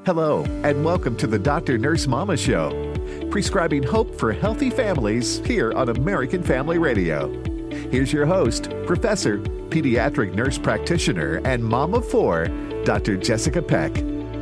Hello, and welcome to the Dr. Nurse Mama Show, prescribing hope for healthy families here on American Family Radio. Here's your host, Professor, Pediatric Nurse Practitioner, and Mom of Four, Dr. Jessica Peck.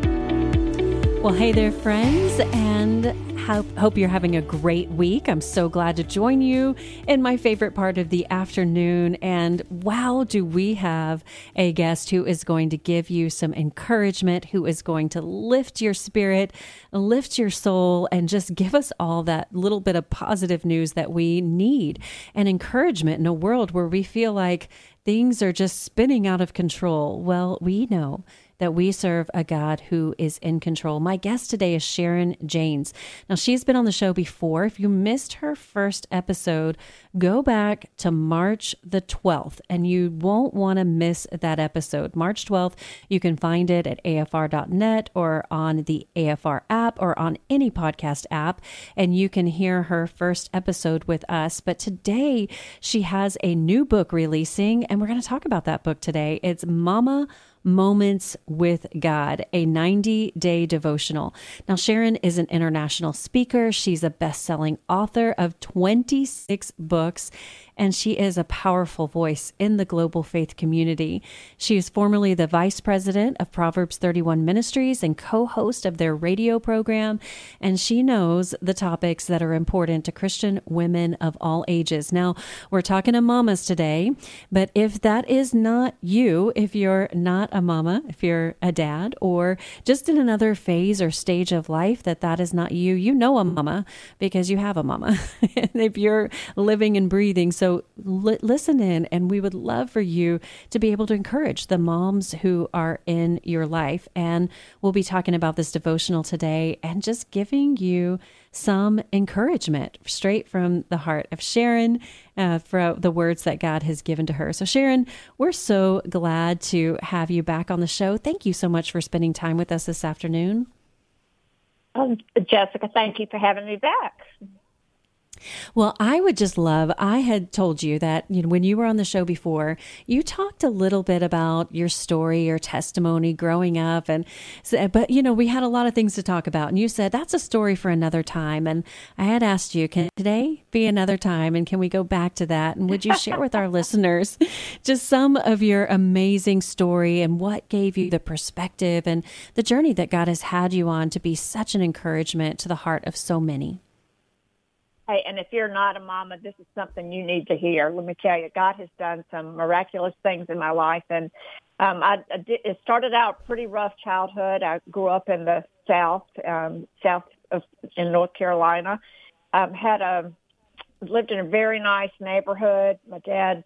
Well, hey there, friends, and hope you're having a great week. I'm so glad to join you in my favorite part of the afternoon. And wow, do we have a guest who is going to give you some encouragement, who is going to lift your spirit, lift your soul, and just give us all that little bit of positive news that we need and encouragement in a world where we feel like things are just spinning out of control. Well, we know that we serve a God who is in control. My guest today is Sharon Jaynes. Now, she's been on the show before. If you missed her first episode, go back to March the 12th, and you won't want to miss that episode. March 12th, you can find it at afr.net or on the AFR app or on any podcast app, and you can hear her first episode with us. But today, she has a new book releasing, and we're going to talk about that book today. It's Mama Moments with God, a 90-day devotional. Now, Sharon is an international speaker. She's a best-selling author of 26 books, and she is a powerful voice in the global faith community. She is formerly the vice president of Proverbs 31 Ministries and co-host of their radio program, and she knows the topics that are important to Christian women of all ages. Now, we're talking to mamas today, but if that is not you, if you're not a mama, if you're a dad, or just in another phase or stage of life that is not you, you know a mama because you have a mama. And if you're living and breathing, so listen in, and we would love for you to be able to encourage the moms who are in your life. And we'll be talking about this devotional today and just giving you some encouragement straight from the heart of Sharon for the words that God has given to her. So Sharon, we're so glad to have you back on the show. Thank you so much for spending time with us this afternoon. Jessica, thank you for having me back. Well, I had told you that, when you were on the show before, you talked a little bit about your story, your testimony growing up. But we had a lot of things to talk about. And you said, that's a story for another time. And I had asked you, can today be another time? And can we go back to that? And would you share with our listeners just some of your amazing story and what gave you the perspective and the journey that God has had you on to be such an encouragement to the heart of so many? Hey, and if you're not a mama, this is something you need to hear. Let me tell you, God has done some miraculous things in my life. And it started out pretty rough childhood. I grew up in the South in North Carolina. Lived in a very nice neighborhood. My dad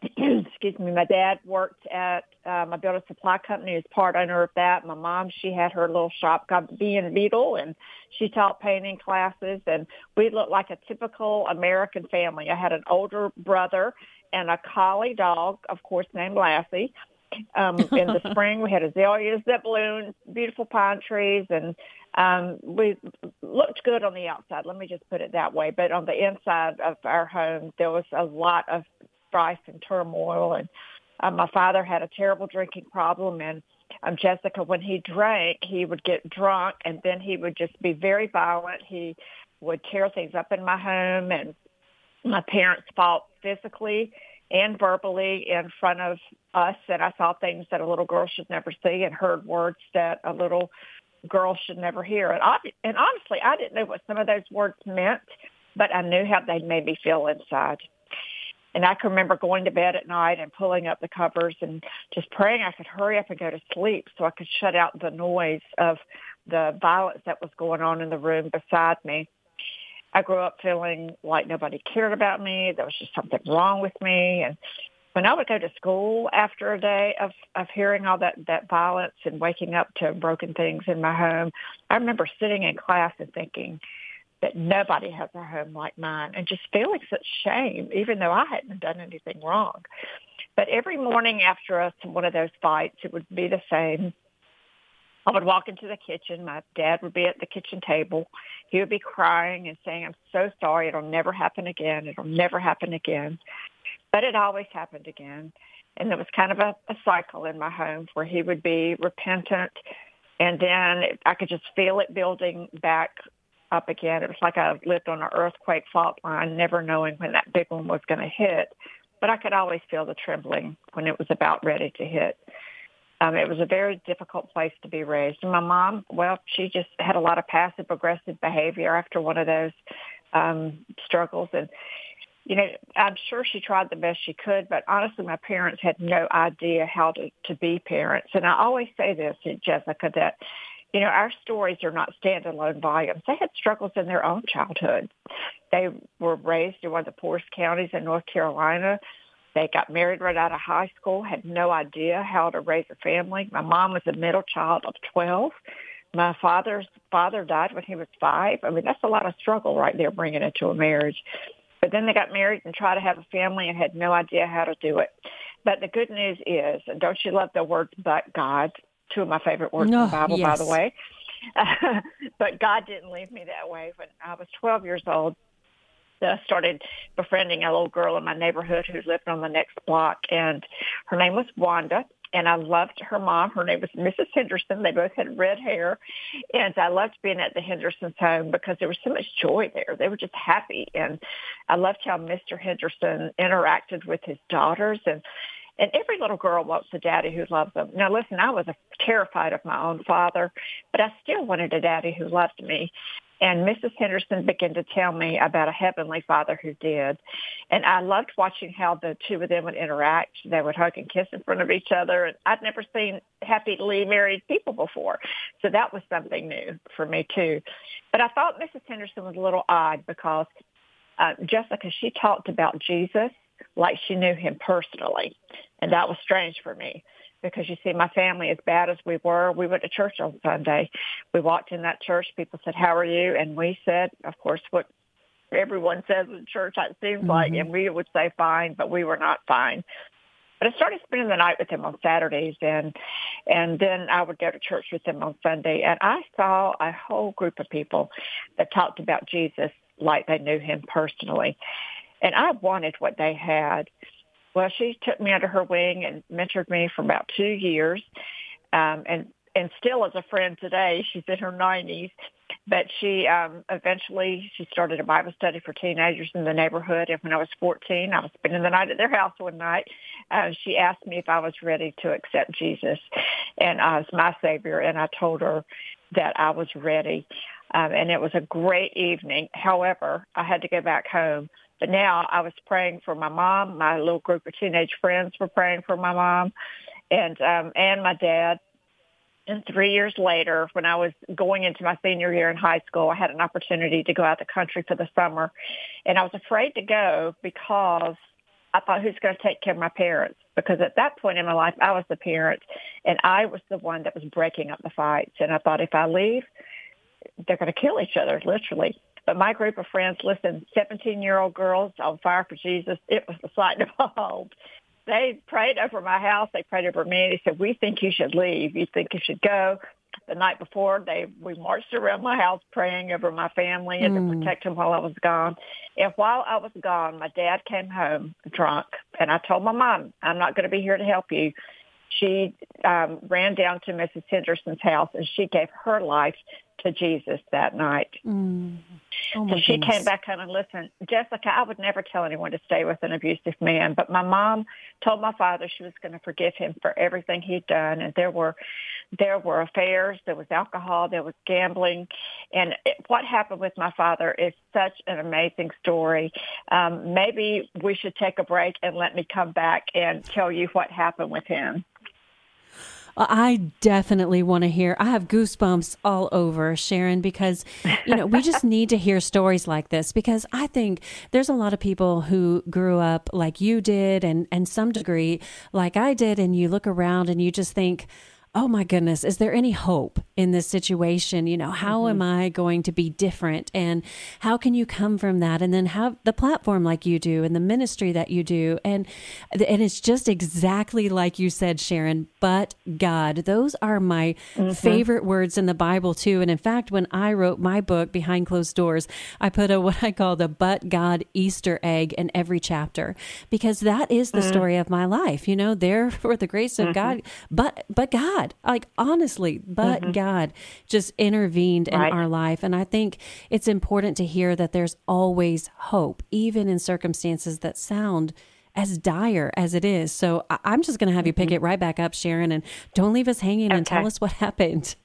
worked at a building supply company. He was part owner of that. My mom, she had her little shop called B&Beetle, and she taught painting classes. And we looked like a typical American family. I had an older brother and a collie dog, of course, named Lassie. In the spring, we had azaleas that bloomed, beautiful pine trees, and we looked good on the outside. Let me just put it that way. But on the inside of our home, there was a lot of strife and turmoil, and my father had a terrible drinking problem, and Jessica, when he drank, he would get drunk, and then he would just be very violent. He would tear things up in my home, and my parents fought physically and verbally in front of us, and I saw things that a little girl should never see and heard words that a little girl should never hear. And honestly, I didn't know what some of those words meant, but I knew how they made me feel inside. And I can remember going to bed at night and pulling up the covers and just praying I could hurry up and go to sleep so I could shut out the noise of the violence that was going on in the room beside me. I grew up feeling like nobody cared about me. There was just something wrong with me. And when I would go to school after a day of hearing all that violence and waking up to broken things in my home, I remember sitting in class and thinking that nobody has a home like mine, and just feeling such shame, even though I hadn't done anything wrong. But every morning after one of those fights, it would be the same. I would walk into the kitchen. My dad would be at the kitchen table. He would be crying and saying, "I'm so sorry. It'll never happen again. It'll never happen again." But it always happened again. And there was kind of a cycle in my home where he would be repentant, And then I could just feel it building back up again. It was like I lived on an earthquake fault line, never knowing when that big one was going to hit. But I could always feel the trembling when it was about ready to hit. It was a very difficult place to be raised. And my mom, well, she just had a lot of passive-aggressive behavior after one of those struggles. And, you know, I'm sure she tried the best she could, but honestly, my parents had no idea how to be parents. And I always say this, Jessica, that, you know, our stories are not standalone volumes. They had struggles in their own childhood. They were raised in one of the poorest counties in North Carolina. They got married right out of high school, had no idea how to raise a family. My mom was a middle child of 12. My father's father died when he was 5. I mean, that's a lot of struggle right there, bringing it to a marriage. But then they got married and tried to have a family and had no idea how to do it. But the good news is, and don't you love the words, but God? 2 of my favorite words in the Bible, yes. by the way. But God didn't leave me that way. When I was 12 years old, I started befriending a little girl in my neighborhood who lived on the next block, and her name was Wanda. And I loved her mom. Her name was Mrs. Henderson. They both had red hair. And I loved being at the Hendersons' home because there was so much joy there. They were just happy. And I loved how Mr. Henderson interacted with his daughters. And every little girl wants a daddy who loves them. Now, listen, I was terrified of my own father, but I still wanted a daddy who loved me. And Mrs. Henderson began to tell me about a heavenly Father who did. And I loved watching how the 2 of them would interact. They would hug and kiss in front of each other. And I'd never seen happily married people before. So that was something new for me, too. But I thought Mrs. Henderson was a little odd because Jessica, she talked about Jesus like she knew him personally. And that was strange for me. Because, you see, my family, as bad as we went to church on Sunday. We walked in that church. People said, how are you? And we said, of course, what everyone says in church, it seems like, and we would say fine, but we were not fine. But I started spending the night with him on Saturdays, and then I would go to church with him on Sunday. And I saw a whole group of people that talked about Jesus like they knew him personally. And I wanted what they had. Well, she took me under her wing and mentored me for about 2 years, and still as a friend today. She's in her 90s, but she eventually she started a Bible study for teenagers in the neighborhood. And when I was 14, I was spending the night at their house one night. She asked me if I was ready to accept Jesus and as my Savior, and I told her that I was ready. And it was a great evening. However, I had to go back home. But now I was praying for my mom. My little group of teenage friends were praying for my mom and my dad. And 3 years later, when I was going into my senior year in high school, I had an opportunity to go out the country for the summer. And I was afraid to go because I thought, who's going to take care of my parents? Because at that point in my life, I was the parent, and I was the one that was breaking up the fights. And I thought, if I leave, they're going to kill each other, literally. But my group of friends, listen, 17-year-old girls on fire for Jesus, it was the sight to behold. They prayed over my house. They prayed over me. They said, we think you should leave. You think you should go. The night before, we marched around my house praying over my family and to protect them while I was gone. And while I was gone, my dad came home drunk. And I told my mom, I'm not going to be here to help you. She ran down to Mrs. Henderson's house, and she gave her life to Jesus that night. Oh, so she came back home and listened. Jessica, I would never tell anyone to stay with an abusive man, but my mom told my father she was going to forgive him for everything he'd done. And there were affairs, there was alcohol, there was gambling. And what happened with my father is such an amazing story. Maybe we should take a break and let me come back and tell you what happened with him. I definitely want to hear. I have goosebumps all over, Sharon, because, we just need to hear stories like this, because I think there's a lot of people who grew up like you did and some degree like I did. And you look around and you just think, oh my goodness, is there any hope in this situation? How am I going to be different? And how can you come from that and then have the platform like you do and the ministry that you do? And it's just exactly like you said, Sharon, but God. Those are my favorite words in the Bible too. And in fact, when I wrote my book, Behind Closed Doors, I put what I call the but God Easter egg in every chapter, because that is the story of my life. There for the grace of God, but God. God, like honestly, but God just intervened in our life. And I think it's important to hear that there's always hope, even in circumstances that sound as dire as it is. So I'm just going to have you pick it right back up, Sharon, and don't leave us hanging and tell us what happened.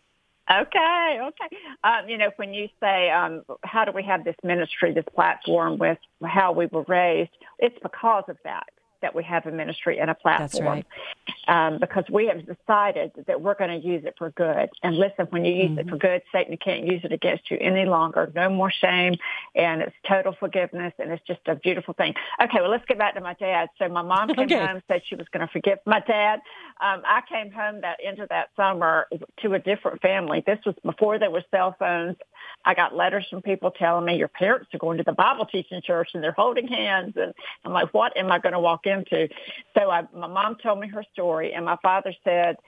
Okay. When you say, how do we have this ministry, this platform with how we were raised, it's because of that we have a ministry and a platform. That's right. Because we have decided that we're going to use it for good. And listen, when you use it for good, Satan can't use it against you any longer. No more shame, and it's total forgiveness, and it's just a beautiful thing. Okay, well, let's get back to my dad. So my mom came home, said she was going to forgive my dad. I came home into that summer to a different family. This was before there were cell phones. I got letters from people telling me, your parents are going to the Bible teaching church and they're holding hands. And I'm like, what am I going to walk into? So my mom told me her story, and my father said,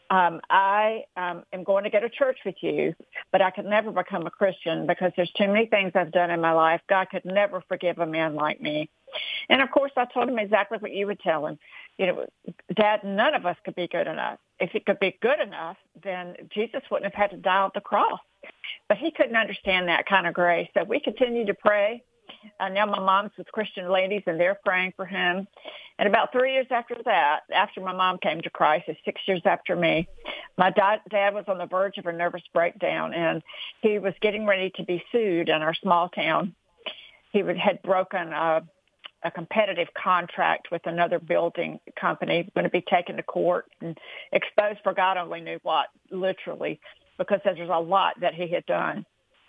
I am going to go to church with you, but I could never become a Christian because there's too many things I've done in my life. God could never forgive a man like me. And, of course, I told him exactly what you would tell him. Dad, none of us could be good enough. If it could be good enough, then Jesus wouldn't have had to die on the cross. But he couldn't understand that kind of grace. So we continued to pray. Now my mom's with Christian ladies, and they're praying for him. And about 3 years after that, after my mom came to Christ, it's 6 years after me, my dad was on the verge of a nervous breakdown, and he was getting ready to be sued in our small town. He had broken a competitive contract with another building company, going to be taken to court and exposed for God only knew what, literally, because there's a lot that he had done.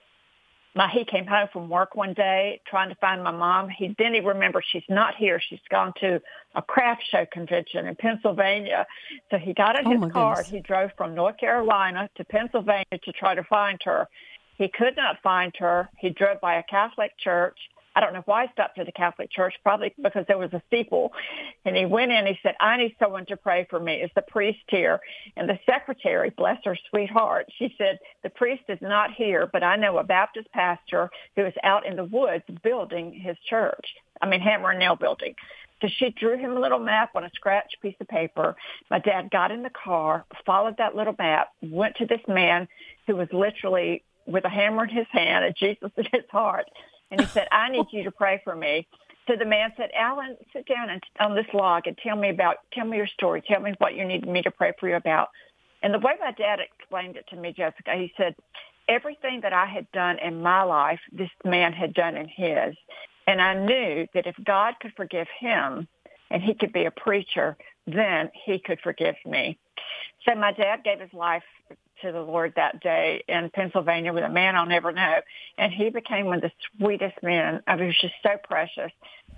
He came home from work one day trying to find my mom. He remembered she's not here. She's gone to a craft show convention in Pennsylvania. So he got in his car. Goodness. He drove from North Carolina to Pennsylvania to try to find her. He could not find her. He drove by a Catholic church. I don't know why he stopped at the Catholic church, probably because there was a steeple. And he went in, he said, I need someone to pray for me. Is the priest here? And the secretary, bless her sweetheart, she said, the priest is not here, but I know a Baptist pastor who is out in the woods building his church. Hammer and nail building. So she drew him a little map on a scratch piece of paper. My dad got in the car, followed that little map, went to this man who was literally with a hammer in his hand and Jesus in his heart. And he said, I need you to pray for me. So the man said, Alan, sit down on this log and tell me your story. Tell me what you need me to pray for you about. And the way my dad explained it to me, Jessica, he said, everything that I had done in my life, this man had done in his. And I knew that if God could forgive him and he could be a preacher, then he could forgive me. So my dad gave his life to the Lord that day in Pennsylvania with a man I'll never know. And he became one of the sweetest men. He was just so precious.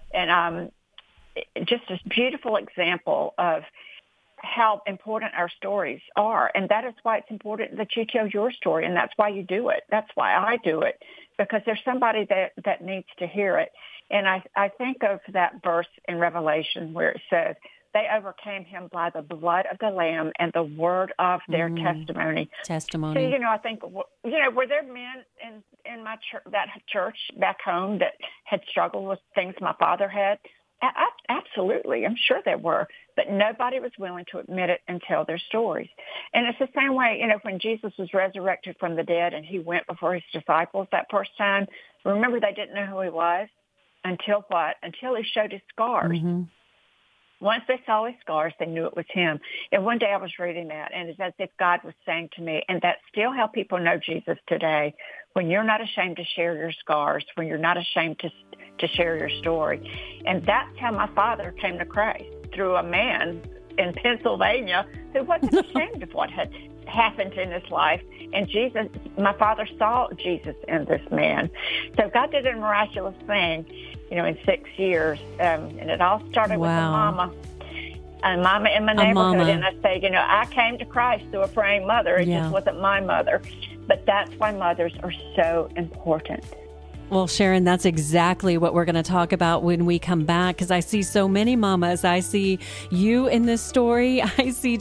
And just this beautiful example of how important our stories are. And that is why it's important that you tell your story. And that's why you do it. That's why I do it, because there's somebody that needs to hear it. And I think of that verse in Revelation where it says, they overcame him by the blood of the Lamb and the word of their testimony. So, I think, were there men in my that church back home that had struggled with things my father had? Absolutely. I'm sure there were. But nobody was willing to admit it and tell their stories. And it's the same way, when Jesus was resurrected from the dead and he went before his disciples that first time, remember they didn't know who he was until what? Until he showed his scars. Mm-hmm. Once they saw his scars, they knew it was him. And one day I was reading that, and it's as if God was saying to me, and that's still how people know Jesus today, when you're not ashamed to share your scars, when you're not ashamed to share your story. And that's how my father came to Christ, through a man in Pennsylvania who wasn't ashamed of what had happened in his life. And Jesus, my father saw Jesus in this man. So God did a miraculous thing, in 6 years. And it all started with a mama. A mama in my neighborhood. And I say, I came to Christ through a praying mother. It just wasn't my mother. But that's why mothers are so important. Well, Sharon, that's exactly what we're going to talk about when we come back, because I see so many mamas. I see you in this story. I see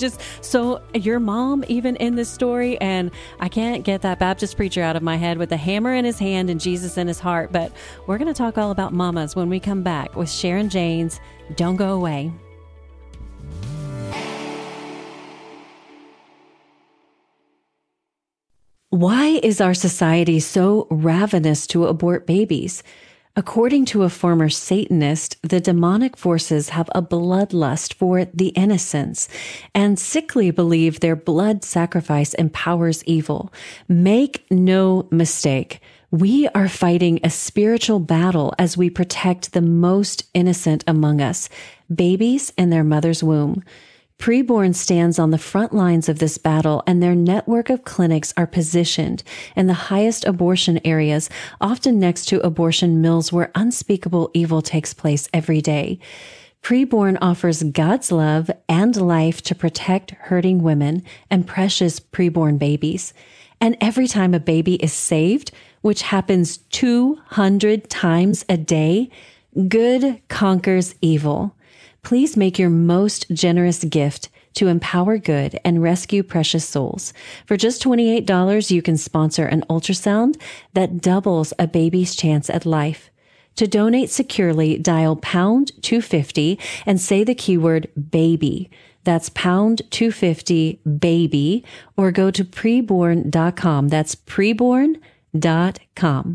your mom even in this story. And I can't get that Baptist preacher out of my head with a hammer in his hand and Jesus in his heart. But we're going to talk all about mamas when we come back with Sharon Jaynes. Don't go away. Why is our society so ravenous to abort babies? According to a former Satanist, the demonic forces have a bloodlust for the innocents and sickly believe their blood sacrifice empowers evil. Make no mistake. We are fighting a spiritual battle as we protect the most innocent among us, babies in their mother's womb. Preborn stands on the front lines of this battle, and their network of clinics are positioned in the highest abortion areas, often next to abortion mills where unspeakable evil takes place every day. Preborn offers God's love and life to protect hurting women and precious preborn babies. And every time a baby is saved, which happens 200 times a day, good conquers evil. Please make your most generous gift to empower good and rescue precious souls. For just $28, you can sponsor an ultrasound that doubles a baby's chance at life. To donate securely, dial pound 250 and say the keyword baby. That's pound 250 baby, or go to preborn.com. That's preborn.com.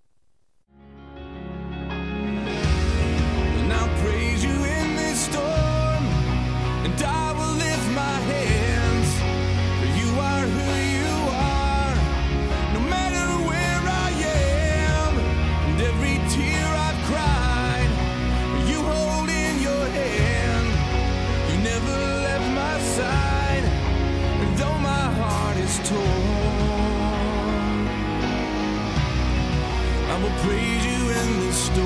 Praise you in the storm.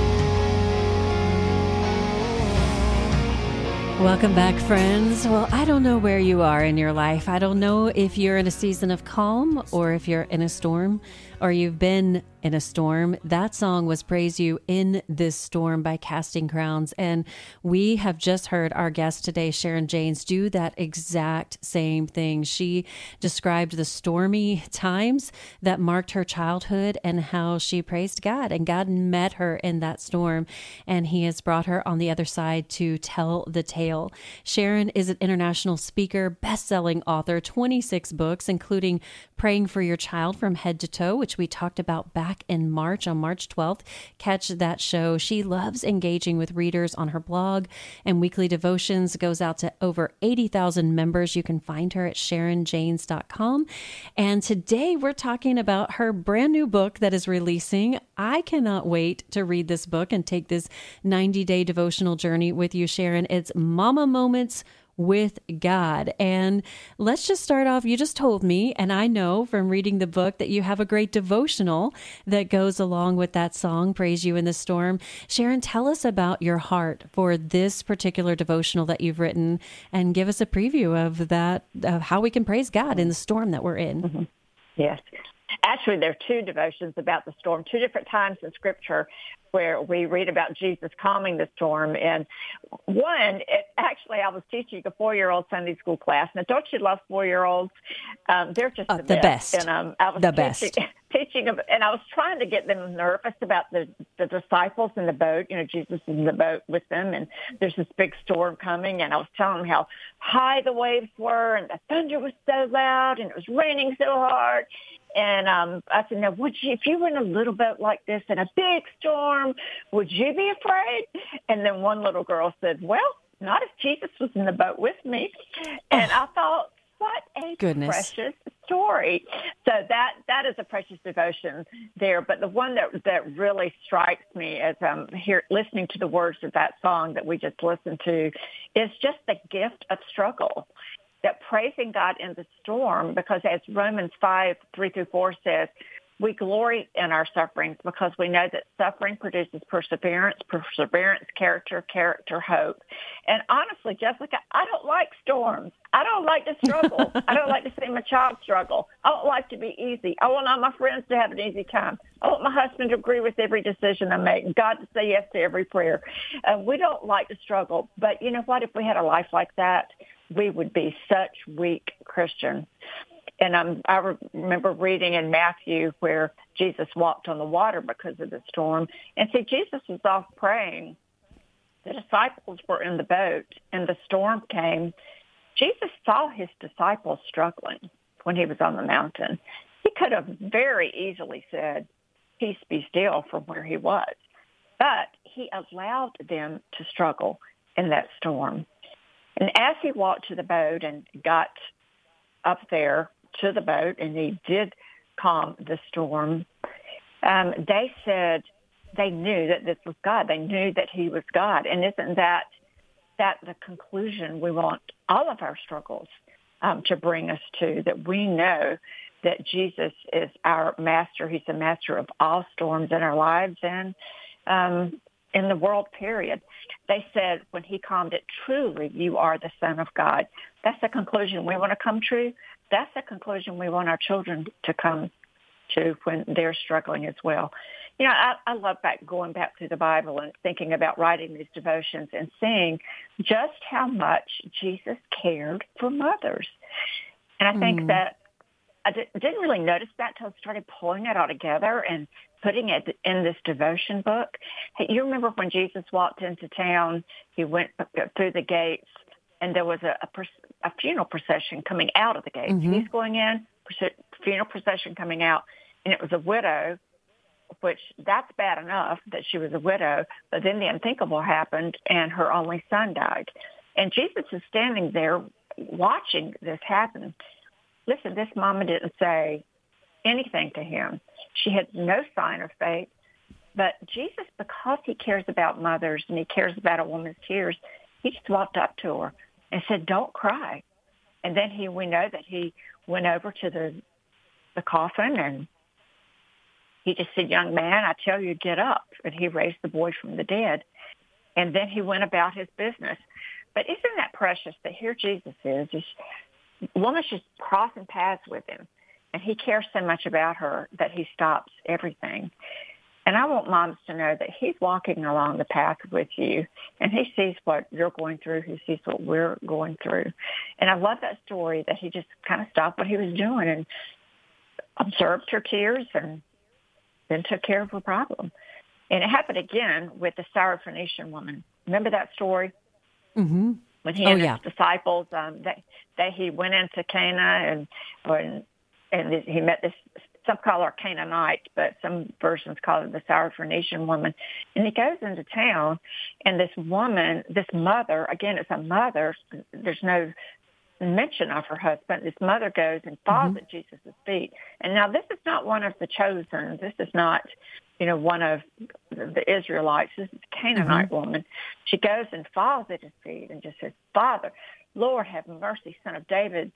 Welcome back, friends. Well, I don't know where you are in your life. I don't know if you're in a season of calm or if you're in a storm or you've been in a storm. That song was Praise You in This Storm by Casting Crowns. And we have just heard our guest today, Sharon Jaynes, do that exact same thing. She described the stormy times that marked her childhood and how she praised God, and God met her in that storm, and he has brought her on the other side to tell the tale. Sharon is an international speaker, best-selling author, 26 books, including Praying for Your Child from Head to Toe, which we talked about back in March, on March 12th. Catch that show. She loves engaging with readers on her blog and weekly devotions, goes out to over 80,000 members. You can find her at SharonJaynes.com. And today we're talking about her brand new book that is releasing. I cannot wait to read this book and take this 90-day devotional journey with you, Sharon. It's Mama Moments with God. And let's just start off. You just told me, and I know from reading the book, that you have a great devotional that goes along with that song, Praise You in the Storm. Sharon, tell us about your heart for this particular devotional that you've written, and give us a preview of that, of how we can praise God in the storm that we're in. Mm-hmm. Yes. Actually, there are two devotions about the storm, two different times in Scripture where we read about Jesus calming the storm. And one, I was teaching a 4-year-old Sunday school class. Now, don't you love 4-year-olds? They're just the best. And I was teaching them, and I was trying to get them nervous about the disciples in the boat. You know, Jesus is in the boat with them, and there's this big storm coming. And I was telling them how high the waves were, and the thunder was so loud, and it was raining so hard. And I said, now, if you were in a little boat like this in a big storm, would you be afraid? And then one little girl said, well, not if Jesus was in the boat with me. And I thought, what a precious story. So that is a precious devotion there. But the one that really strikes me as I'm here listening to the words of that song that we just listened to is just the gift of struggle. That praising God in the storm, because as Romans 5:3-4 says, we glory in our sufferings because we know that suffering produces perseverance, character, hope. And honestly, Jessica, I don't like storms. I don't like to struggle. I don't like to see my child struggle. I don't like to be easy. I want all my friends to have an easy time. I want my husband to agree with every decision I make and God to say yes to every prayer. We don't like to struggle. But you know what? If we had a life like that, we would be such weak Christians. And I remember reading in Matthew where Jesus walked on the water because of the storm. And see, Jesus was off praying. The disciples were in the boat, and the storm came. Jesus saw his disciples struggling when he was on the mountain. could have very easily said, peace be still, from where he was. But he allowed them to struggle in that storm. And as he walked to the boat and got up there to the boat, and he did calm the storm, they said they knew that this was God. They knew that he was God. And isn't that the conclusion we want all of our struggles to bring us to, that we know that Jesus is our master. He's the master of all storms in our lives and in the world, period. They said when he calmed it, truly you are the Son of God. That's the conclusion we want to come to. That's the conclusion we want our children to come to when they're struggling as well. You know, I love going back through the Bible and thinking about writing these devotions and seeing just how much Jesus cared for mothers. And I think that I didn't really notice that until I started pulling it all together and putting it in this devotion book. Hey, you remember when Jesus walked into town, he went through the gates, and there was a funeral procession coming out of the gates. Mm-hmm. He's going in, funeral procession coming out, and it was a widow, which that's bad enough that she was a widow, but then the unthinkable happened, and her only son died. And Jesus is standing there watching this happen. Listen, this mama didn't say anything to him. She had no sign of faith. But Jesus, because he cares about mothers and he cares about a woman's tears, he just walked up to her and said, don't cry. And then we know that he went over to the coffin, and he just said, young man, I tell you, get up. And he raised the boy from the dead. And then he went about his business. But isn't that precious that here Jesus is? A woman's just crossing paths with him, and he cares so much about her that he stops everything. And I want moms to know that he's walking along the path with you, and he sees what you're going through. He sees what we're going through. And I love that story that he just kind of stopped what he was doing and observed her tears and then took care of her problem. And it happened again with the Syrophoenician woman. Remember that story? Mm-hmm. When he and his disciples, he went into Cana and he met this, some call her Canaanite, but some versions call it the Syrophoenician woman. And he goes into town, and this woman, this mother, again, it's a mother. There's no mention of her husband. This mother goes and falls at Jesus' feet. And now this is not one of the chosen. This is not, one of the Israelites. This is a Canaanite woman. She goes and falls at his feet and just says, Father, Lord, have mercy, Son of David,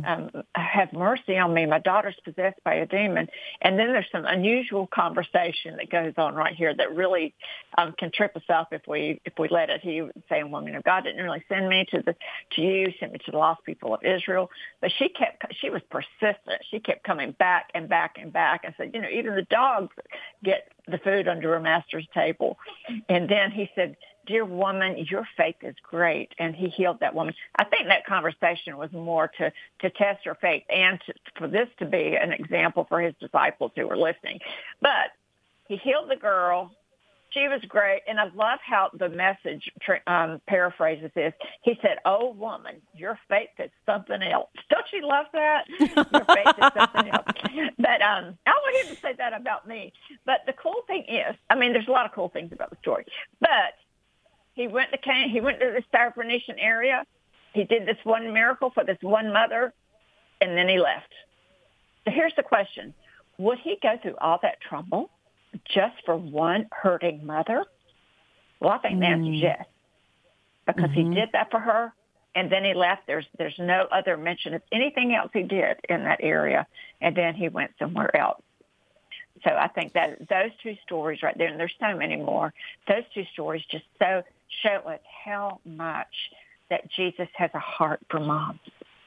have mercy on me. My daughter's possessed by a demon. And then there's some unusual conversation that goes on right here that really can trip us up if we let it. He would say, woman of God didn't really send me to you, sent me to the lost people of Israel. But she was persistent. She kept coming back and back and back and said, even the dogs get the food under a master's table. And then he said, dear woman, your faith is great. And he healed that woman. I think that conversation was more to test her faith and for this to be an example for his disciples who were listening. But he healed the girl. She was great. And I love how the Message paraphrases this. He said, oh, woman, your faith is something else. Don't you love that? Your faith is something else. But I want him to say that about me. But the cool thing is, there's a lot of cool things about the story. But he went to the Syrophoenician area. He did this one miracle for this one mother, and then he left. So here's the question. Would he go through all that trouble just for one hurting mother? Well, I think the answer is yes, because he did that for her, and then he left. There's no other mention of anything else he did in that area, and then he went somewhere else. So I think that those two stories right there, and there's so many more, those two stories just show us how much that Jesus has a heart for moms.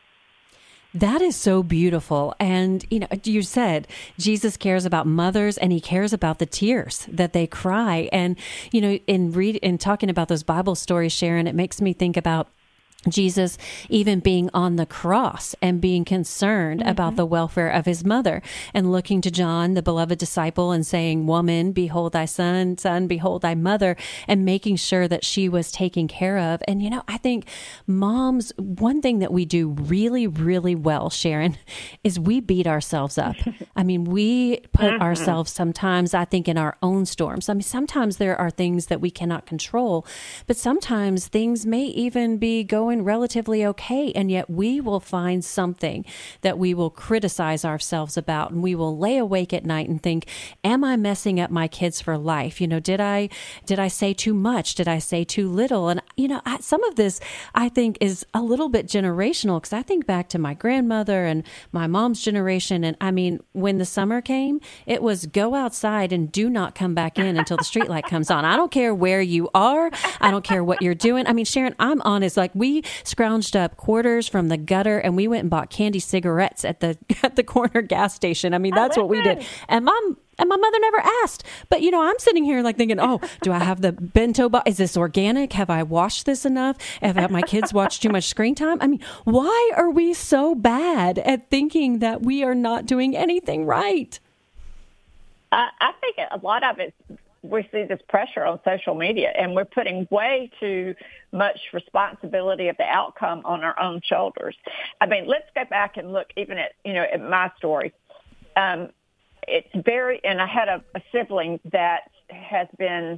That is so beautiful. And, you said Jesus cares about mothers, and he cares about the tears that they cry. And, in talking about those Bible stories, Sharon, it makes me think about Jesus even being on the cross and being concerned about the welfare of his mother, and looking to John, the beloved disciple, and saying, "Woman, behold thy son, son, behold thy mother," and making sure that she was taken care of. And, I think moms, one thing that we do really, really well, Sharon, is we beat ourselves up. I mean, we put ourselves sometimes, I think, in our own storms. I mean, sometimes there are things that we cannot control, but sometimes things may even be going relatively okay, and yet we will find something that we will criticize ourselves about, and we will lay awake at night and think, am I messing up my kids for life? Did I say too much? Did I say too little? And some of this I think is a little bit generational, because I think back to my grandmother and my mom's generation, and I mean, when the summer came, it was go outside and do not come back in until the street light comes on. I don't care where you are. I don't care what you're doing. I mean, Sharon, I'm honest. Like, we scrounged up quarters from the gutter and we went and bought candy cigarettes at the corner gas station. I mean, that's what we did. And my mother never asked. But, I'm sitting here like thinking, oh, do I have the bento box? Is this organic? Have I washed this enough? Have my kids watched too much screen time? I mean, why are we so bad at thinking that we are not doing anything right? I think a lot of it, we see this pressure on social media, and we're putting way too much responsibility of the outcome on our own shoulders. I mean, let's go back and look even at, at my story. It's and I had a sibling that has been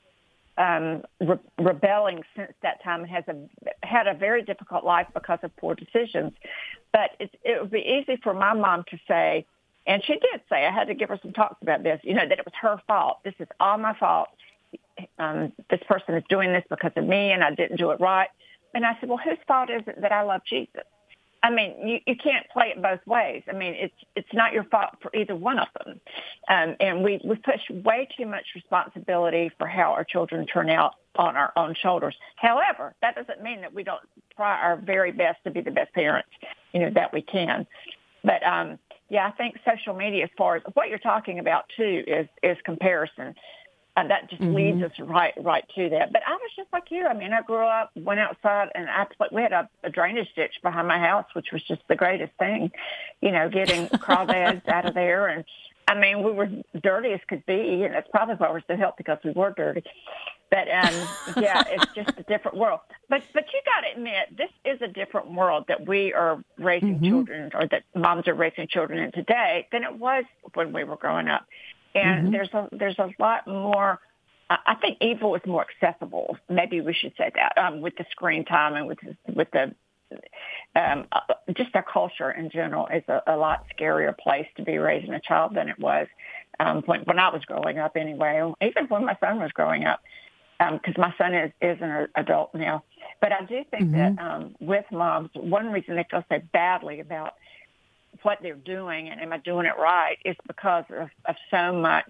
rebelling since that time, and has had a very difficult life because of poor decisions. But it would be easy for my mom to say, and she did say, I had to give her some talks about this, that it was her fault. This is all my fault. This person is doing this because of me, and I didn't do it right. And I said, well, whose fault is it that I love Jesus? I mean, you can't play it both ways. I mean, it's not your fault for either one of them. And we push way too much responsibility for how our children turn out on our own shoulders. However, that doesn't mean that we don't try our very best to be the best parents, that we can. But, I think social media, as far as what you're talking about, too, is comparison. And that just leads us right to that. But I was just like you. I mean, I grew up, went outside, and we had a drainage ditch behind my house, which was just the greatest thing, getting crawdads out of there. And, I mean, we were dirty as could be, and that's probably why we're so healthy, because we were dirty. But, it's just a different world. But you got to admit, this is a different world that we are raising children, or that moms are raising children in today, than it was when we were growing up. And there's a lot more. I think evil is more accessible. Maybe we should say that with the screen time and with the just our culture in general is a lot scarier place to be raising a child than it was when I was growing up. Anyway, even when my son was growing up, because my son is an adult now. But I do think that with moms, one reason they feel so badly about what they're doing and am I doing it right is because of so much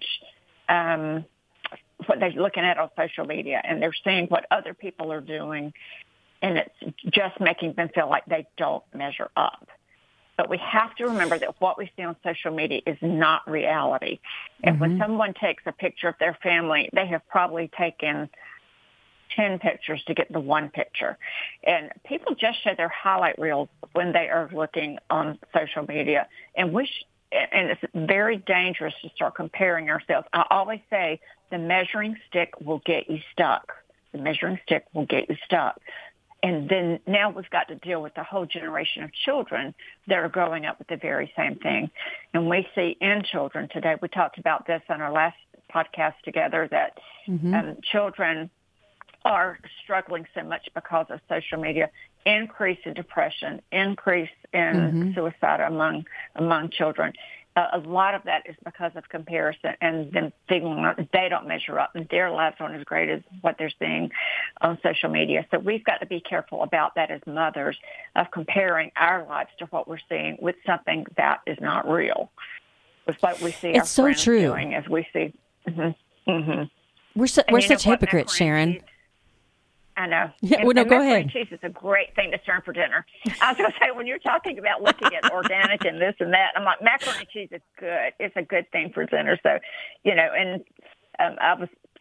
what they're looking at on social media, and they're seeing what other people are doing, and it's just making them feel like they don't measure up. But we have to remember that what we see on social media is not reality. And when someone takes a picture of their family, they have probably taken 10 pictures to get the one picture. And people just show their highlight reels when they are looking on social media. And it's very dangerous to start comparing ourselves. I always say the measuring stick will get you stuck. The measuring stick will get you stuck. And then now we've got to deal with the whole generation of children that are growing up with the very same thing. And we see in children today, we talked about this on our last podcast together, that children are struggling so much because of social media, increase in depression, increase in suicide among children. A lot of that is because of comparison and them feeling like they don't measure up and their lives aren't as great as what they're seeing on social media. So we've got to be careful about that as mothers, of comparing our lives to what we're seeing with something that is not real. With what we see our friends doing, as we see. We're such hypocrites, Sharon. I know. Yeah, and go macaroni ahead. And cheese is a great thing to serve for dinner. I was going to say, when you're talking about looking at organic and this and that, I'm like, macaroni and cheese is good. It's a good thing for dinner. So, and I was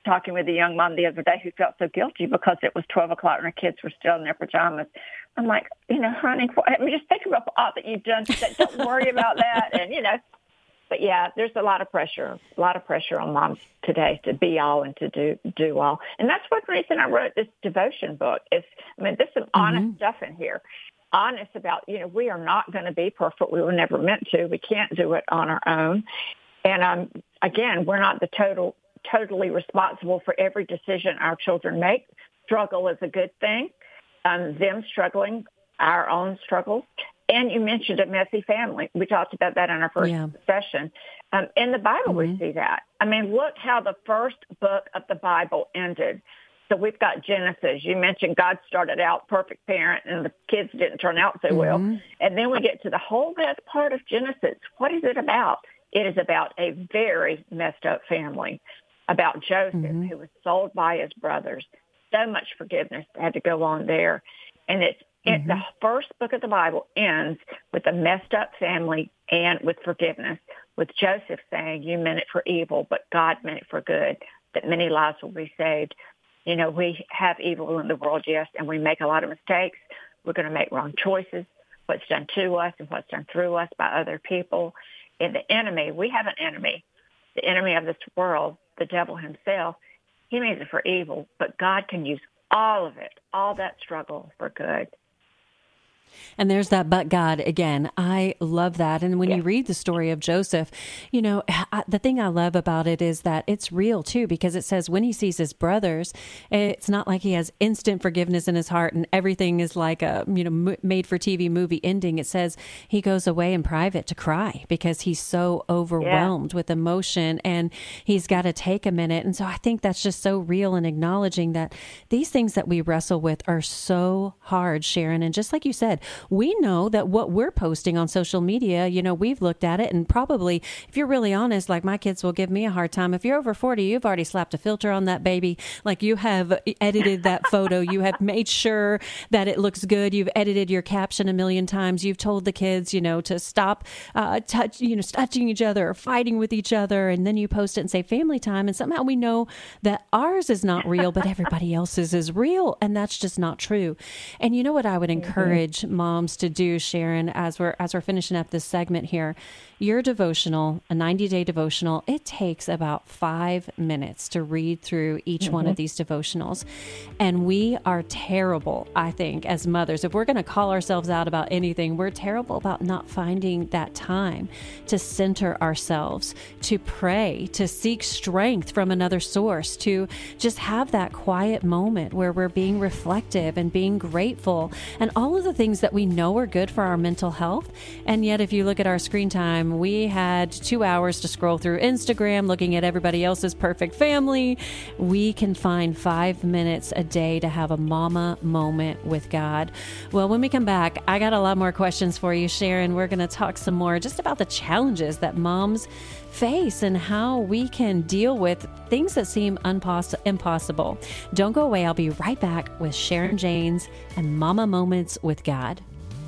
talking with a young mom the other day who felt so guilty because it was 12 o'clock and her kids were still in their pajamas. I'm like, honey, just think about all that you've done today. Don't worry about that. And, but yeah, there's a lot of pressure on moms today to be all and to do all. And that's one reason I wrote this devotion book. There's some honest stuff in here. Honest about, we are not going to be perfect. We were never meant to. We can't do it on our own. And again, we're not totally responsible for every decision our children make. Struggle is a good thing. Them struggling, our own struggles. And you mentioned a messy family. We talked about that in our first session. In the Bible, we see that. Look how the first book of the Bible ended. So we've got Genesis. You mentioned God started out perfect parent and the kids didn't turn out so well. And then we get to the whole last part of Genesis. What is it about? It is about a very messed up family, about Joseph, who was sold by his brothers. So much forgiveness had to go on there. And the first book of the Bible ends with a messed up family and with forgiveness, with Joseph saying, you meant it for evil, but God meant it for good, that many lives will be saved. We have evil in the world, yes, and we make a lot of mistakes. We're going to make wrong choices, what's done to us and what's done through us by other people. And the enemy, we have an enemy, the enemy of this world, the devil himself. He means it for evil, but God can use all of it, all that struggle for good. And there's that but God again. I love that. And when you read the story of Joseph, the thing I love about it is that it's real too, because it says when he sees his brothers, it's not like he has instant forgiveness in his heart and everything is like a, made for TV movie ending. It says he goes away in private to cry because he's so overwhelmed with emotion and he's got to take a minute. And so I think that's just so real and acknowledging that these things that we wrestle with are so hard, Sharon. And just like you said, we know that what we're posting on social media, we've looked at it and probably, if you're really honest, like my kids will give me a hard time. If you're over 40, you've already slapped a filter on that baby. Like you have edited that photo. You have made sure that it looks good. You've edited your caption a million times. You've told the kids, to stop touching each other or fighting with each other. And then you post it and say family time. And somehow we know that ours is not real, but everybody else's is real. And that's just not true. And you know what I would encourage moms to do, Sharon, as we're finishing up this segment here, your devotional, a 90-day devotional, it takes about 5 minutes to read through each one of these devotionals. And we are terrible, I think, as mothers. If we're going to call ourselves out about anything, we're terrible about not finding that time to center ourselves, to pray, to seek strength from another source, to just have that quiet moment where we're being reflective and being grateful and all of the things that we know are good for our mental health. And yet, if you look at our screen time, we had 2 hours to scroll through Instagram, looking at everybody else's perfect family. We can find 5 minutes a day to have a mama moment with God. Well, when we come back, I got a lot more questions for you, Sharon. We're going to talk some more just about the challenges that moms face and how we can deal with things that seem impossible. Don't go away. I'll be right back with Sharon Jaynes and Mama Moments with God.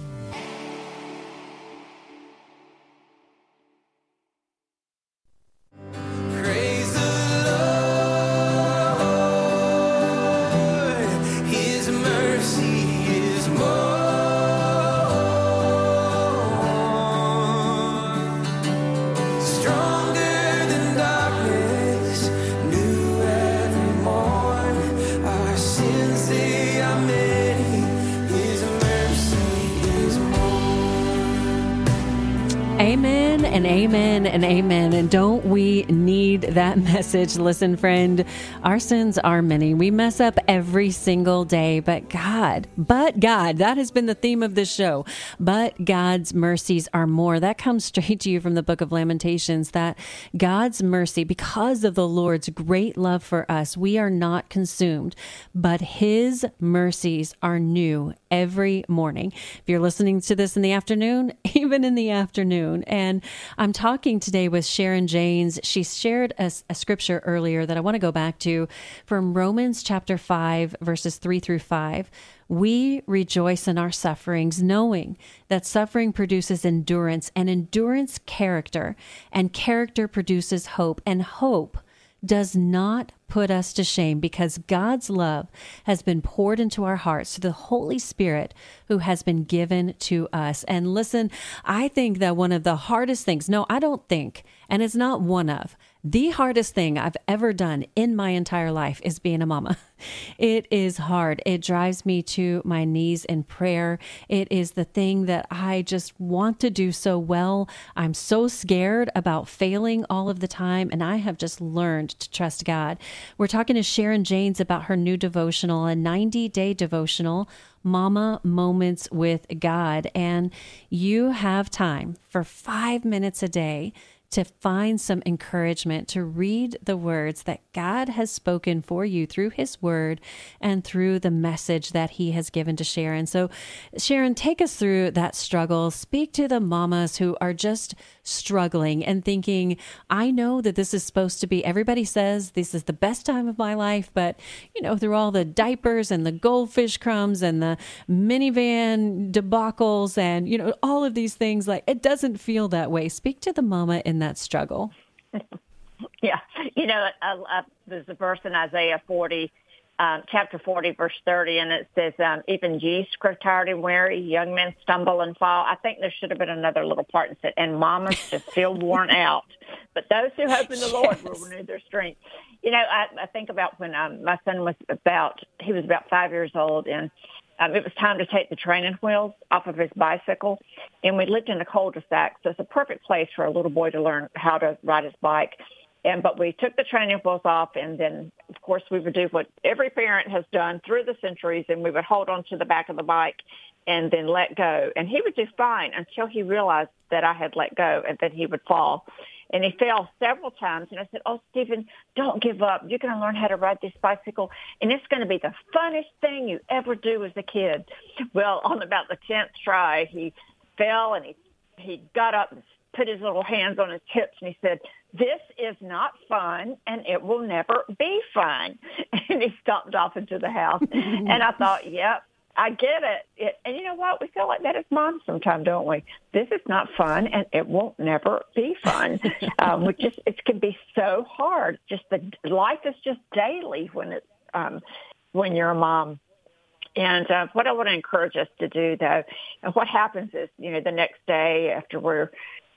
Amen and amen and amen. And don't we need that message? Listen, friend, our sins are many. We mess up every single day, but God, that has been the theme of this show. But God's mercies are more. That comes straight to you from the book of Lamentations, that God's mercy, because of the Lord's great love for us, we are not consumed, but his mercies are new every morning. If you're listening to this in the afternoon, even in the afternoon. And I'm talking today with Sharon Jaynes. She shared a scripture earlier that I want to go back to from Romans chapter 5, verses 3-5. We rejoice in our sufferings, knowing that suffering produces endurance, and endurance character, and character produces hope, and hope does not put us to shame, because God's love has been poured into our hearts through the Holy Spirit who has been given to us. And listen, I think that one of the hardest things, no, I don't think, and it's not one of, the hardest thing I've ever done in my entire life is being a mama. It is hard. It drives me to my knees in prayer. It is the thing that I just want to do so well. I'm so scared about failing all of the time, and I have just learned to trust God. We're talking to Sharon Janes about her new devotional, a 90-day devotional, Mama Moments with God. And you have time for 5 minutes a day to find some encouragement, to read the words that God has spoken for you through His Word and through the message that He has given to Sharon. So, Sharon, take us through that struggle. Speak to the mamas who are just struggling and thinking, I know that this is supposed to be, everybody says this is the best time of my life, but, through all the diapers and the goldfish crumbs and the minivan debacles and, all of these things, like, it doesn't feel that way. Speak to the mama in that struggle. Yeah. There's a verse in Isaiah 40, chapter 40, verse 30, and it says, even ye grow tired and weary, young men stumble and fall. I think there should have been another little part that said, and mamas just feel worn out. But those who hope in the Lord will renew their strength. I think about when my son was about 5 years old, and it was time to take the training wheels off of his bicycle, and we lived in a cul-de-sac, so it's a perfect place for a little boy to learn how to ride his bike. But we took the training wheels off, and then, of course, we would do what every parent has done through the centuries, and we would hold on to the back of the bike and then let go. And he would do fine until he realized that I had let go and that he would fall. And he fell several times, and I said, oh, Stephen, don't give up. You're going to learn how to ride this bicycle, and it's going to be the funnest thing you ever do as a kid. Well, on about the 10th try, he fell, and he got up and put his little hands on his hips, and he said, this is not fun, and it will never be fun. And he stomped off into the house. And I thought, yep, I get it. And you know what? We feel like that as moms sometimes, don't we? This is not fun, and it will never be fun. It can be so hard. Life is just daily when you're a mom. And what I want to encourage us to do, though, and what happens is, the next day after we're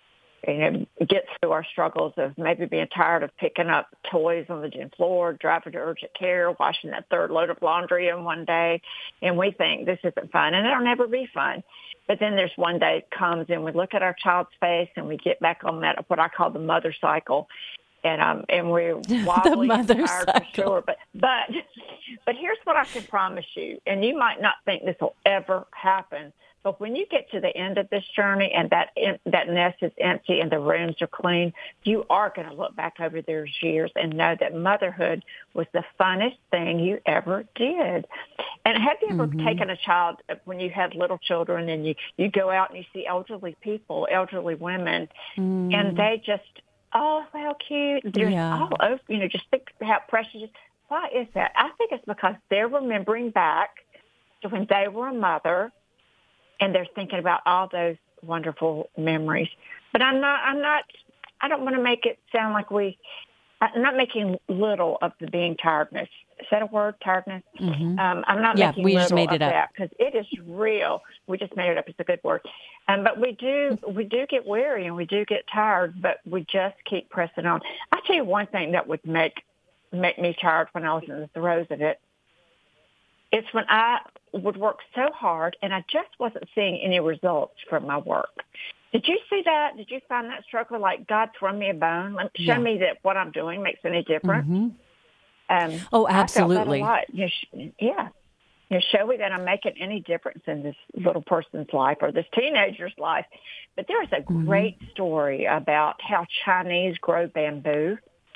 get through our struggles of maybe being tired of picking up toys on the gym floor, driving to urgent care, washing that third load of laundry in one day, and we think this isn't fun, and it'll never be fun. But then there's one day it comes, and we look at our child's face, and we get back on that, what I call the mother cycle, and we're wobbly and tired for sure. But here's what I can promise you, and you might not think this will ever happen, but when you get to the end of this journey and that nest is empty and the rooms are clean, you are going to look back over those years and know that motherhood was the funnest thing you ever did. And have you ever taken a child when you had little children and you go out and you see elderly people, elderly women, and they just, oh, how cute. They're all over, just think how precious. Why is that? I think it's because they're remembering back to when they were a mother, and they're thinking about all those wonderful memories. But I don't want to make it sound like I'm not making little of the being tiredness. Is that a word, tiredness? I'm not making little of that because it is real. We just made it up. It's a good word. But we do get weary and we do get tired, but we just keep pressing on. I'll tell you one thing that would make me tired when I was in the throes of it. It's when I would work so hard and I just wasn't seeing any results from my work. Did you see that? Did you find that struggle like God throw me a bone? Show me that what I'm doing makes any difference? Oh, absolutely. I felt that a lot. Show me that I'm making any difference in this little person's life or this teenager's life. But there is a great story about how Chinese grow bamboo.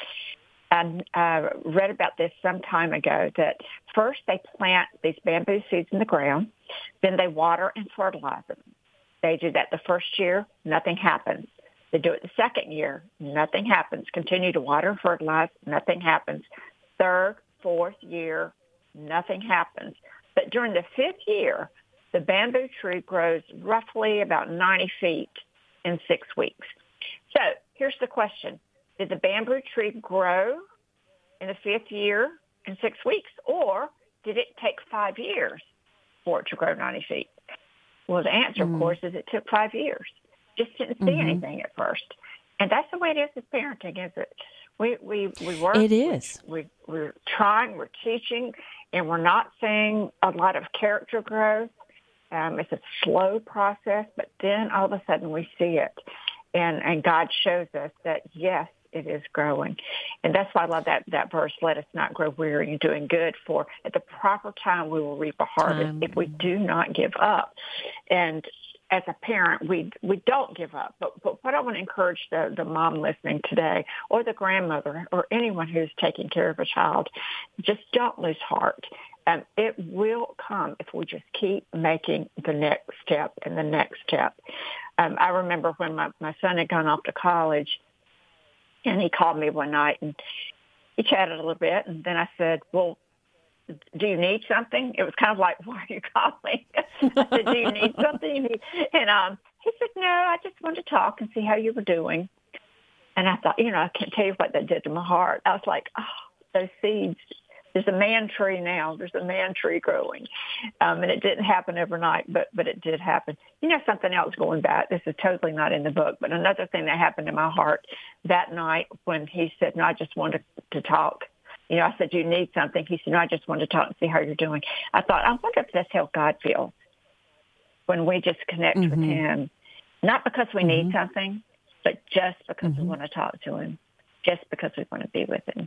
I read about this some time ago, that first they plant these bamboo seeds in the ground, then they water and fertilize them. They do that the first year, nothing happens. They do it the second year, nothing happens. Continue to water and fertilize, nothing happens. Third, fourth year, nothing happens. But during the fifth year, the bamboo tree grows roughly about 90 feet in 6 weeks. So here's the question. Did the bamboo tree grow in the 5th year in 6 weeks? Or did it take 5 years for it to grow 90 feet? Well, the answer, of course, is it took 5 years. Just didn't see anything at first. And that's the way it is with parenting, is it? We work. It is. We're trying, we're teaching, and we're not seeing a lot of character growth. It's a slow process, but then all of a sudden we see it. And God shows us that, yes, it is growing. And that's why I love that verse, let us not grow weary in doing good, for at the proper time we will reap a harvest if we do not give up. And as a parent, we don't give up. But what I want to encourage the mom listening today, or the grandmother, or anyone who's taking care of a child, just don't lose heart. It will come if we just keep making the next step and the next step. I remember when my son had gone off to college, and he called me one night, and he chatted a little bit, and then I said, well, do you need something? It was kind of like, why are you calling? I said, do you need something? And he said, no, I just wanted to talk and see how you were doing. And I thought, I can't tell you what that did to my heart. I was like, oh, those seeds. There's a man tree now. There's a man tree growing. And it didn't happen overnight, but it did happen. Something else going back, this is totally not in the book, but another thing that happened in my heart that night when he said, no, I just wanted to talk. I said, you need something. He said, no, I just wanted to talk and see how you're doing. I thought, I wonder if that's how God feels when we just connect with him, not because we need something, but just because we want to talk to him, just because we want to be with him.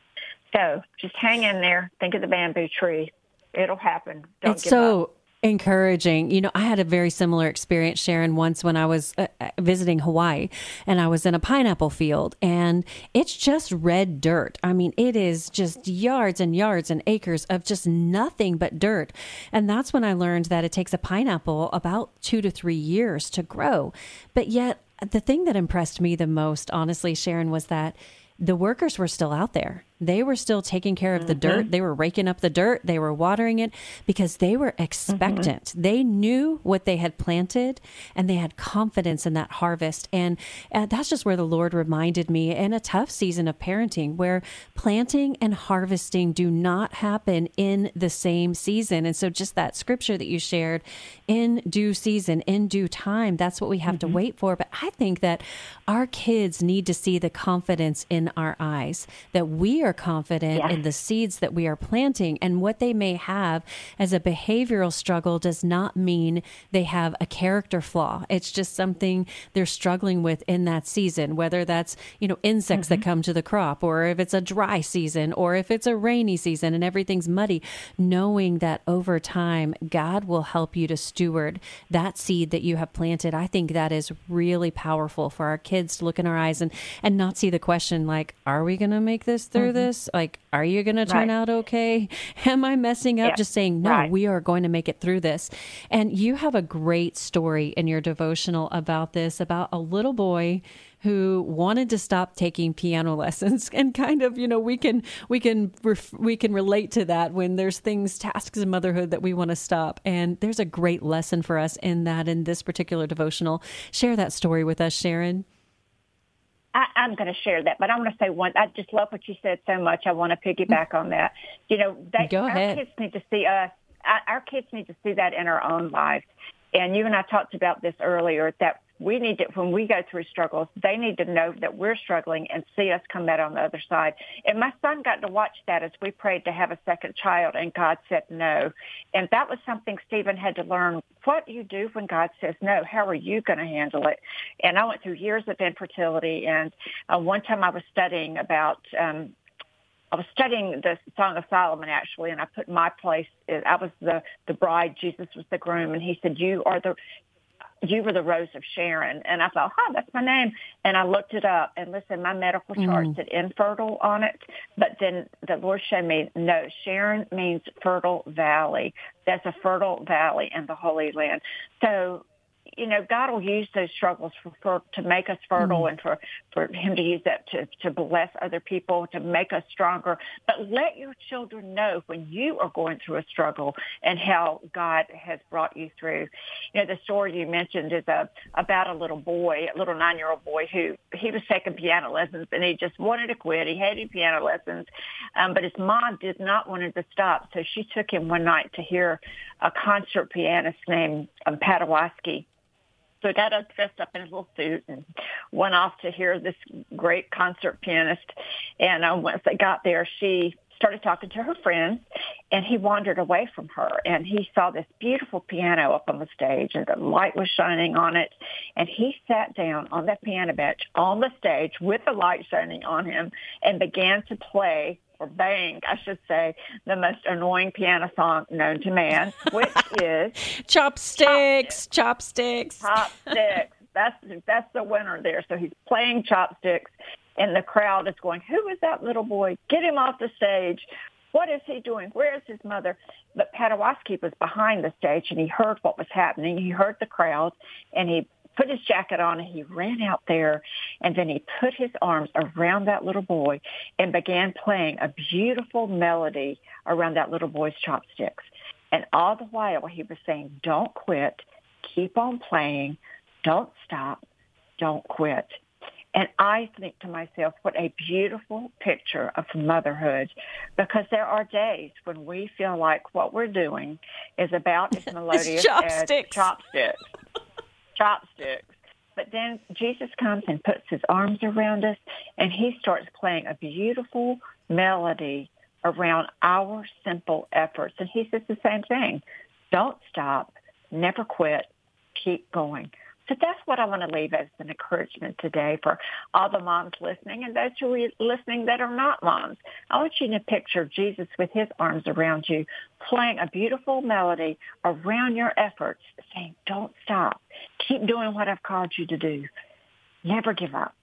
So just hang in there. Think of the bamboo tree. It'll happen. Don't give up. Encouraging. I had a very similar experience, Sharon, once when I was visiting Hawaii, and I was in a pineapple field, and it's just red dirt. I mean, it is just yards and yards and acres of just nothing but dirt. And that's when I learned that it takes a pineapple about 2 to 3 years to grow. But yet the thing that impressed me the most, honestly, Sharon, was that the workers were still out there. They were still taking care of the dirt. They were raking up the dirt. They were watering it because they were expectant. They knew what they had planted, and they had confidence in that harvest. And that's just where the Lord reminded me in a tough season of parenting, where planting and harvesting do not happen in the same season. And so just that scripture that you shared, in due season, in due time, that's what we have to wait for. But I think that our kids need to see the confidence in our eyes, that we are confident in the seeds that we are planting, and what they may have as a behavioral struggle does not mean they have a character flaw. It's just something they're struggling with in that season, whether that's, insects that come to the crop, or if it's a dry season, or if it's a rainy season and everything's muddy, knowing that over time, God will help you to steward that seed that you have planted. I think that is really powerful for our kids to look in our eyes and not see the question like, are we going to make this through this? Like, are you going to turn out okay? Am I messing up? Just saying, no, we are going to make it through this. And you have a great story in your devotional about this, about a little boy who wanted to stop taking piano lessons, and kind of, we can relate to that when there's tasks in motherhood that we want to stop. And there's a great lesson for us in that, in this particular devotional. Share that story with us, Sharon. I'm going to share that, but I want to say one. I just love what you said so much. I want to piggyback on that. Go ahead. Our kids need to see us. Our kids need to see that in our own lives. And you and I talked about this earlier, that we need to, when we go through struggles, they need to know that we're struggling and see us come out on the other side. And my son got to watch that as we prayed to have a second child, and God said no. And that was something Stephen had to learn. What do you do when God says no? How are you going to handle it? And I went through years of infertility, and one time I was studying the Song of Solomon, actually, and I put my place. I was the bride. Jesus was the groom, and he said, you were the Rose of Sharon. And I thought, that's my name. And I looked it up, and listen, my medical chart said infertile on it. But then the Lord showed me, no, Sharon means fertile valley. That's a fertile valley in the Holy Land. So God will use those struggles to make us fertile and for him to use that to bless other people, to make us stronger. But let your children know when you are going through a struggle and how God has brought you through. The story you mentioned is about a little boy, a little 9-year-old boy who he was taking piano lessons and he just wanted to quit. He hated piano lessons, but his mom did not want him to stop. So she took him one night to hear a concert pianist named Padawaski. So he got dressed up in his little suit and went off to hear this great concert pianist. And once they got there, she started talking to her friends, and he wandered away from her. And he saw this beautiful piano up on the stage, and the light was shining on it. And he sat down on that piano bench on the stage with the light shining on him and began to play, or bang, I should say, the most annoying piano song known to man, which is Chopsticks. Chopsticks. That's the winner there. So he's playing Chopsticks, and the crowd is going, who is that little boy? Get him off the stage. What is he doing? Where is his mother? But Padawaski was behind the stage, and he heard what was happening. He heard the crowd, and he put his jacket on, and he ran out there, and then he put his arms around that little boy and began playing a beautiful melody around that little boy's chopsticks. And all the while he was saying, don't quit, keep on playing, don't stop, don't quit. And I think to myself, what a beautiful picture of motherhood, because there are days when we feel like what we're doing is about as melodious as chopsticks. But then Jesus comes and puts his arms around us, and he starts playing a beautiful melody around our simple efforts. And he says the same thing. Don't stop, never quit, keep going. So that's what I want to leave as an encouragement today for all the moms listening and those who are listening that are not moms. I want you to picture Jesus with his arms around you, playing a beautiful melody around your efforts, saying, don't stop. Keep doing what I've called you to do. Never give up.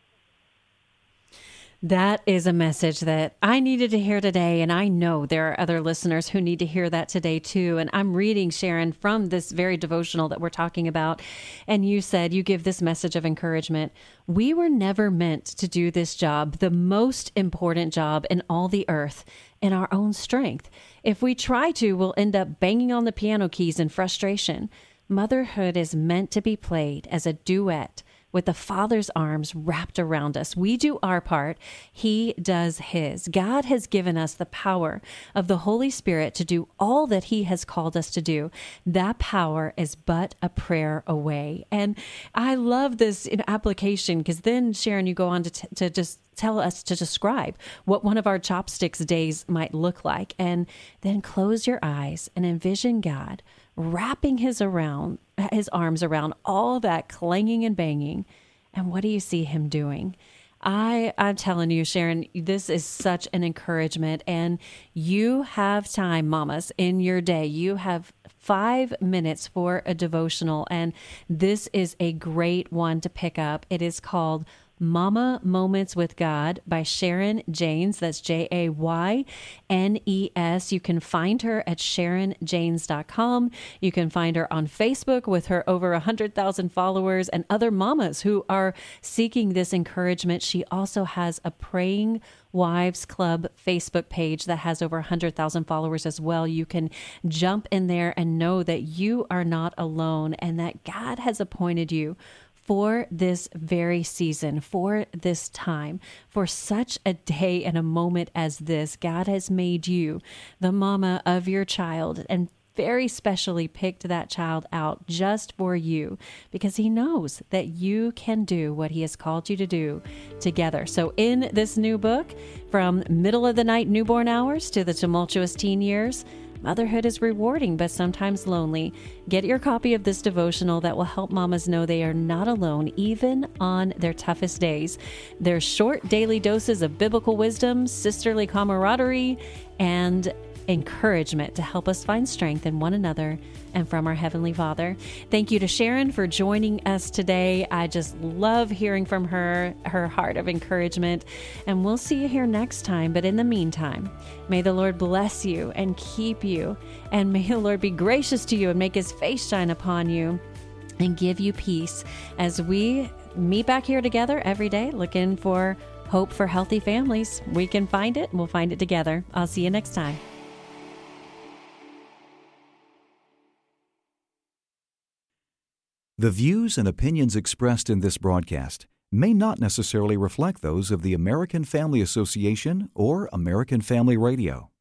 That is a message that I needed to hear today, and I know there are other listeners who need to hear that today too. And I'm reading, Sharon, from this very devotional that we're talking about, and you said you give this message of encouragement. We were never meant to do this job, the most important job in all the earth, in our own strength. If we try to, we'll end up banging on the piano keys in frustration. Motherhood is meant to be played as a duet with the Father's arms wrapped around us. We do our part. He does his. God has given us the power of the Holy Spirit to do all that he has called us to do. That power is but a prayer away. And I love this application, because then, Sharon, you go on to just tell us to describe what one of our chopsticks days might look like. And then close your eyes and envision God wrapping his arms around all that clanging and banging. And what do you see him doing? I'm telling you, Sharon, this is such an encouragement. And you have time, mamas, in your day. You have 5 minutes for a devotional. And this is a great one to pick up. It is called Mama Moments with God by Sharon Jaynes. That's Jaynes. You can find her at SharonJaynes.com. You can find her on Facebook with her over 100,000 followers and other mamas who are seeking this encouragement. She also has a Praying Wives Club Facebook page that has over 100,000 followers as well. You can jump in there and know that you are not alone and that God has appointed you for this very season, for this time, for such a day and a moment as this. God has made you the mama of your child and very specially picked that child out just for you, because he knows that you can do what he has called you to do together. So in this new book, from middle of the night newborn hours to the tumultuous teen years, motherhood is rewarding, but sometimes lonely. Get your copy of this devotional that will help mamas know they are not alone, even on their toughest days. There's short daily doses of biblical wisdom, sisterly camaraderie, and encouragement to help us find strength in one another and from our Heavenly Father. Thank you to Sharon for joining us today. I just love hearing from her heart of encouragement, and we'll see you here next time. But in the meantime, may the Lord bless you and keep you, and may the Lord be gracious to you and make his face shine upon you and give you peace as we meet back here together every day looking for hope for healthy families. We can find it, and we'll find it together. I'll see you next time. The views and opinions expressed in this broadcast may not necessarily reflect those of the American Family Association or American Family Radio.